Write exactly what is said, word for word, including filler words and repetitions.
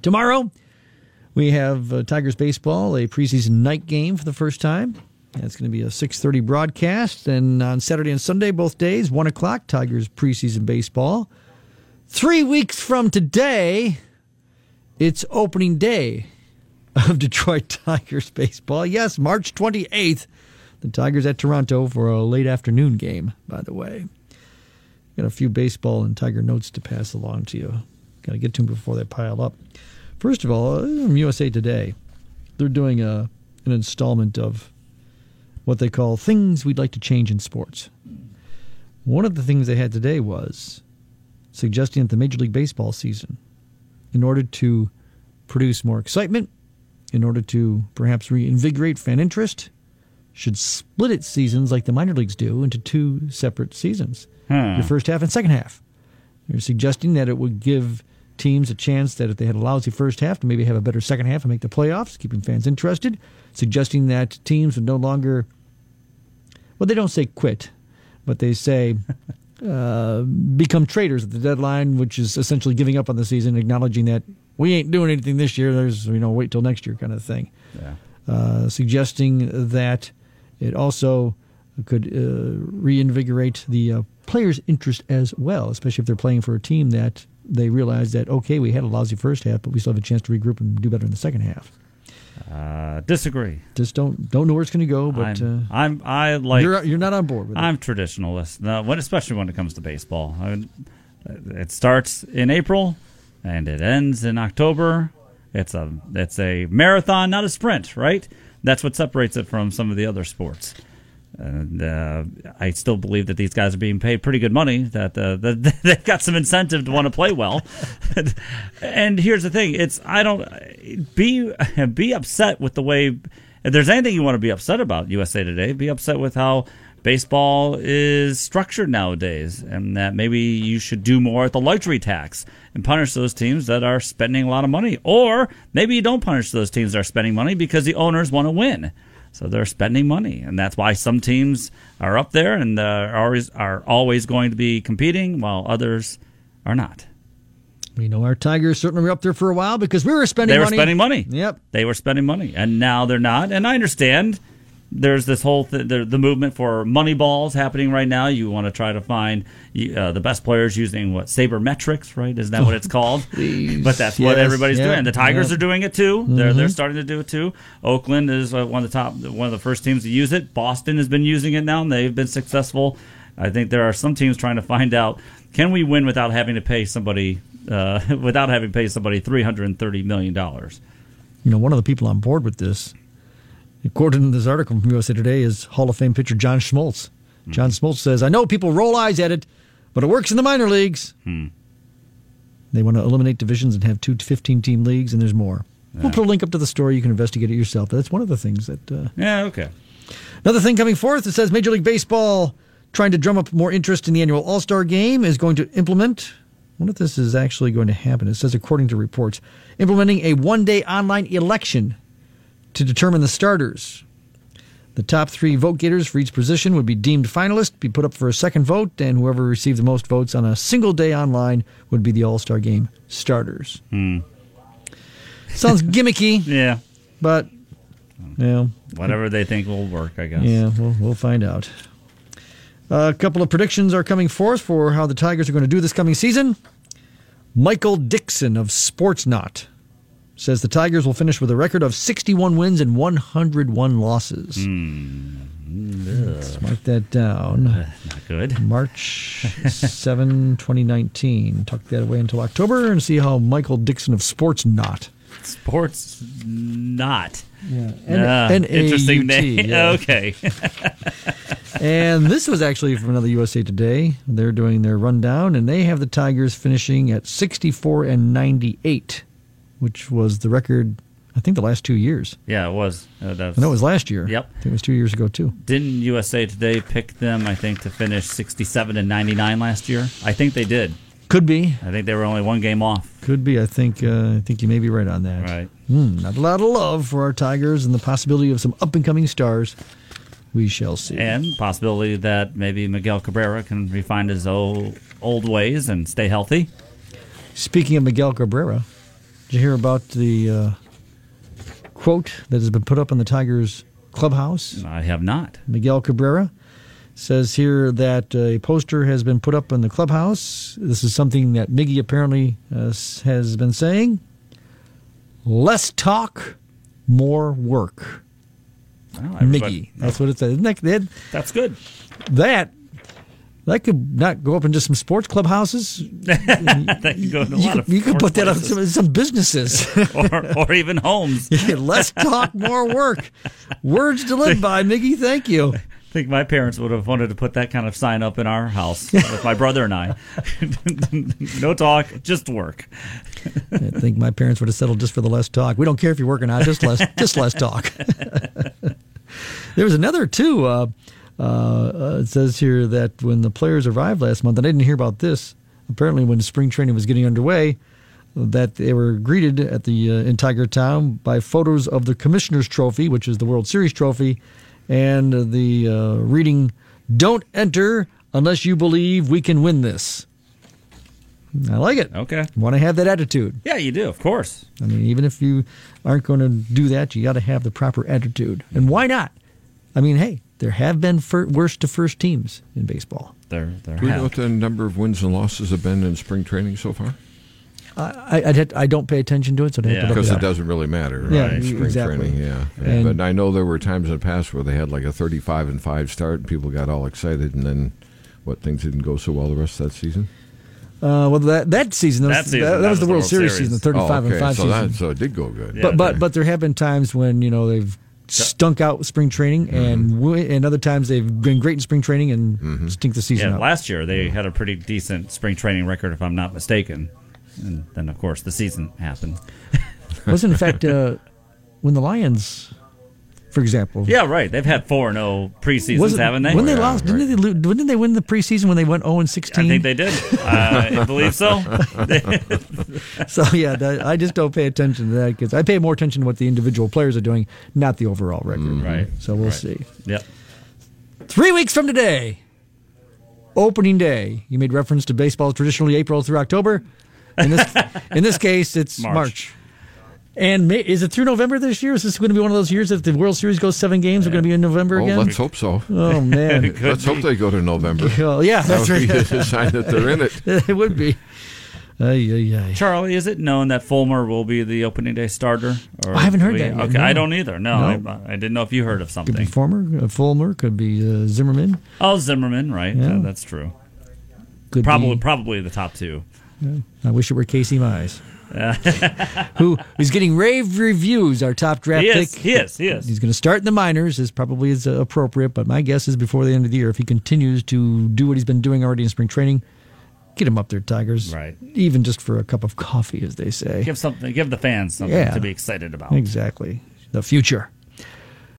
Tomorrow, we have uh, Tigers baseball, a preseason night game for the first time. That's going to be a six thirty broadcast. And on Saturday and Sunday, both days, one o'clock, Tigers preseason baseball. Three weeks from today, it's opening day of Detroit Tigers baseball. Yes, March twenty-eighth. The Tigers at Toronto for a late afternoon game, by the way. Got a few baseball and Tiger notes to pass along to you. Got to get to them before they pile up. First of all, from U S A Today, they're doing a, an installment of what they call things we'd like to change in sports. One of the things they had today was suggesting that the Major League Baseball season, in order to produce more excitement, in order to perhaps reinvigorate fan interest, should split its seasons like the minor leagues do into two separate seasons, hmm. your first half and second half. They're suggesting that it would give teams a chance that if they had a lousy first half to maybe have a better second half and make the playoffs, keeping fans interested, suggesting that teams would no longer, well, they don't say quit, but they say uh, become traders at the deadline, which is essentially giving up on the season, acknowledging that we ain't doing anything this year, there's, you know, wait till next year kind of thing. Yeah. Uh, suggesting that it also could uh, reinvigorate the uh, players' interest as well, especially if they're playing for a team that they realize that, okay, we had a lousy first half, but we still have a chance to regroup and do better in the second half. Uh, disagree. Just don't don't know where it's going to go, but I'm, uh, I'm I like you're you're not on board with it. I'm traditionalist, no, when especially when it comes to baseball. I mean, it starts in April and it ends in October. It's a it's a marathon, not a sprint, right? That's what separates it from some of the other sports. And uh, I still believe that these guys are being paid pretty good money, that, uh, that they've got some incentive to want to play well. And here's the thing. It's I don't be be upset with the way, if there's anything you want to be upset about, U S A Today, be upset with how baseball is structured nowadays, and that maybe you should do more with the luxury tax and punish those teams that are spending a lot of money. Or maybe you don't punish those teams that are spending money because the owners want to win. So they're spending money, and that's why some teams are up there and uh, are always are always going to be competing, while others are not. We know our Tigers certainly were up there for a while because we were spending money. They were money. spending money. Yep. They were spending money, and now they're not. And I understand there's this whole th- the, the movement for money balls happening right now. You want to try to find uh, the best players using, what, sabermetrics, right? Isn't that what it's called? But that's what yes, everybody's yep, doing. The Tigers yep. are doing it too. Mm-hmm. They're they're starting to do it too. Oakland is uh, one of the top, one of the first teams to use it. Boston has been using it now, and they've been successful. I think there are some teams trying to find out, can we win without having to pay somebody uh, without having to pay somebody three hundred thirty million dollars? You know, one of the people on board with this, according to this article from U S A Today, is Hall of Fame pitcher John Schmaltz. Mm. John Schmaltz says, I know people roll eyes at it, but it works in the minor leagues. Hmm. They want to eliminate divisions and have two fifteen-team leagues, and there's more. Yeah. We'll put a link up to the story. You can investigate it yourself. But that's one of the things that... Uh, yeah, okay. Another thing coming forth, it says Major League Baseball, trying to drum up more interest in the annual All-Star Game, is going to implement... I wonder if this is actually going to happen. It says, according to reports, implementing a one-day online election to determine the starters. The top three vote getters for each position would be deemed finalists, be put up for a second vote, and whoever received the most votes on a single day online would be the All-Star Game starters. Hmm. Sounds gimmicky. Yeah. But, you know. Whatever they think will work, I guess. Yeah, we'll, we'll find out. Uh, a couple of predictions are coming forth for how the Tigers are going to do this coming season. Michael Dixon of Sportsnaut says the Tigers will finish with a record of sixty-one wins and one hundred one losses. Mm. Let's mark that down. Uh, not good. March seventh, twenty nineteen. Tuck that away until October and see how Michael Dixon of Sportsnaut. Sports not. Yeah. Uh, N- interesting N A U T, name. yeah. Okay. And this was actually from another U S A Today. They're doing their rundown, and they have the Tigers finishing at sixty-four and ninety-eight, which was the record, I think, the last two years. Yeah, it was. Uh, I know it was last year. Yep. I think it was two years ago, too. Didn't U S A Today pick them, I think, to finish sixty-seven and ninety-nine last year? I think they did. Could be. I think they were only one game off. Could be. I think uh, I think you may be right on that. Right. Mm, not a lot of love for our Tigers and the possibility of some up-and-coming stars. We shall see. And possibility that maybe Miguel Cabrera can refine his old, old ways and stay healthy. Speaking of Miguel Cabrera, Did you hear about the uh, quote that has been put up in the Tigers clubhouse? I have not. Miguel Cabrera says here that a poster has been put up in the clubhouse. This is something that Miggy apparently uh, has been saying. Less talk, more work. Well, Miggy. That's what it says. Isn't that, that, that's good. That that could not go up into some sports clubhouses. That could go into a you lot could, of you could put that on places. some, some businesses. or, or even homes. Less talk, more work. Words to live by, Miggy. Thank you. I think my parents would have wanted to put that kind of sign up in our house with my brother and I. No talk, just work. I think my parents would have settled just for the less talk. We don't care if you're working or not, just less, just less talk. There was another, too. Uh, uh, it says here that when the players arrived last month, and I didn't hear about this, apparently when spring training was getting underway, that they were greeted at the uh, in Tiger Town by photos of the Commissioner's Trophy, which is the World Series trophy, and the uh, reading, "Don't enter unless you believe we can win this." I like it. Okay. Want to have that attitude. Yeah, you do, of course. I mean, even if you aren't going to do that, you got to have the proper attitude. And why not? I mean, hey, there have been fir- worst to first teams in baseball. There, there Do we have. know what the number of wins and losses have been in spring training so far? I I'd had, I don't pay attention to it, so I'd have Yeah. to look Because it it up. doesn't really matter, right? Yeah, Spring exactly. training, yeah. And- but I know there were times in the past where they had like a thirty-five and five start, and people got all excited, and then what things didn't go so well the rest of that season. Uh, well, that that season, that, That was, season, that, that that was the was the World World Series, Series. season, the thirty-five oh, okay. and five so season. That, so it did go good. Yeah. but but but there have been times when you know they've stunk out spring training, and mm-hmm. and other times they've been great in spring training and mm-hmm. stink the season Yeah, out. last year they had a pretty decent spring training record, if I'm not mistaken. And then, of course, the season happened. Wasn't in fact uh, when the Lions, for example. Yeah, right. They've had four and oh preseasons, Was it- haven't they? When they Yeah, lost, right. didn't they? lo- Didn't they win the preseason when they went zero and sixteen? I think they did. Uh, I believe so. So yeah, that, I just don't pay attention to that because I pay more attention to what the individual players are doing, not the overall record. Right. So we'll Right. see. Yep. Three weeks from today, opening day. You made reference to baseball traditionally April through October. In this, in this case, it's March. March. And May, is it through November this year? Is this going to be one of those years that the World Series goes seven games? We're going to be in November Oh, again? let's hope so. Oh, man. Let's hope they go to November. Well, yeah, That that's would right. be a sign that they're in it. It would be. Ay, ay, ay. Charlie, is it known that Fulmer will be the opening day starter? Or I haven't heard we- that yet, Okay, no. I don't either. No, No. I, I didn't know if you heard of Could be something. Fulmer, uh, Fulmer, could be uh, Zimmerman. Oh, Zimmerman, right? Yeah. Uh, that's true. Could Probably, be, probably the top two. I wish it were Casey Mize. Who is getting rave reviews, our top draft He pick. is. He is. He is. He's going to start in the minors, is probably is uh, appropriate, but my guess is before the end of the year, if he continues to do what he's been doing already in spring training, get him up there, Tigers. Right. Even just for a cup of coffee, as they say. Give something. Give the fans something Yeah. to be excited about. Exactly. The future.